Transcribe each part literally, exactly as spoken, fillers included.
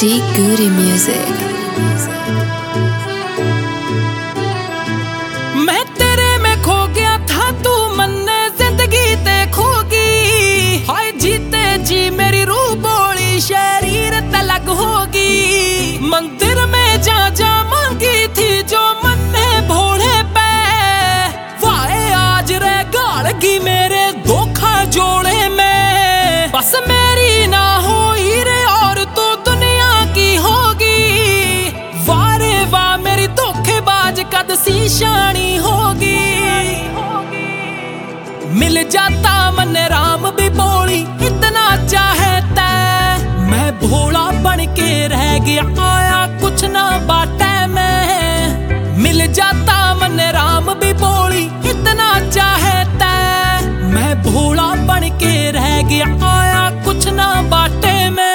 G Goody Music। मैं तेरे में खो गया था, तू मन्ने जिंदगी ते खोगी। हाय जीते जी मेरी रूह बोली, शरीर तलग होगी। मंदिर में जा जा मांगी थी जो मन्ने भोले पे, वाए आज रे गाड़गी मेरे धोखा जोड़े में। बस मेरी ना होई रे और तो दुनिया की होगी। वारे वाह मेरी धोखेबाज कद सी शानी होगी। मिल जाता मन राम भी बोली, इतना चाहे तै। मैं भोला बन के रह गया, आया कुछ ना बाटे में। मिल जाता मन राम भी बोली, इतना चाहे तै। मैं भोला बन के रह गया, आया कुछ ना बाटे में।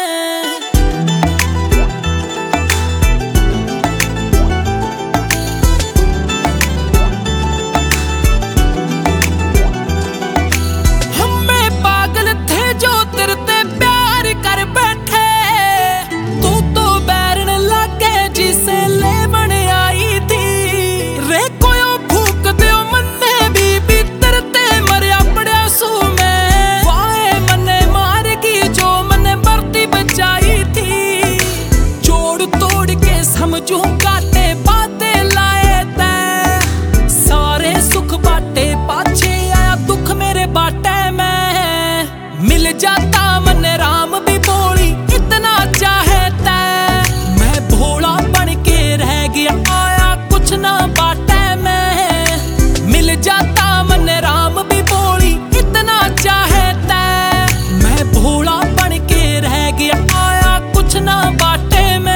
काटे बातें लाए तै, सारे सुख बाटे पाछे आया दुख मेरे बाटे में। मिल जाता मन राम भी बोली, इतना चाहे तै। मैं भोला बन के रह गया, आया कुछ ना बाटे में। मिल जाता मन राम भी बोली, इतना चाहे तै। मैं भोला बन के रह गया, आया कुछ ना बाटे में।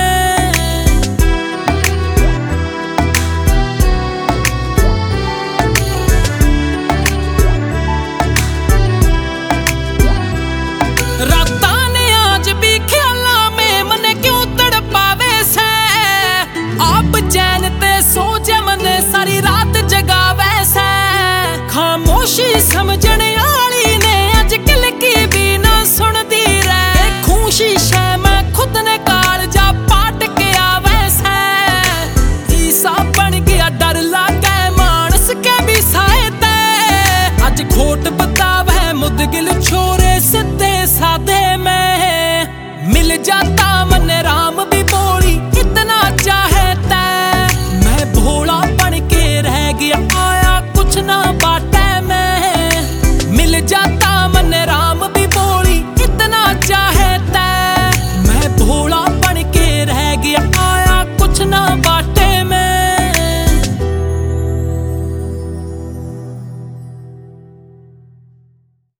राता ने आज भी ख्याला में मने क्यों तड़पावे से। आप चैन ते सो जा मने सारी रात जगावे से। खामोशी समझने आली ने अजकल की भी ना सुनदी रे। खूशी शे मैं खुद ने काल जा पाट के आवे से। ईसा बन गया डर लागे मानस के भी साए ते। अज खोट बतावे मुदगिल छोड़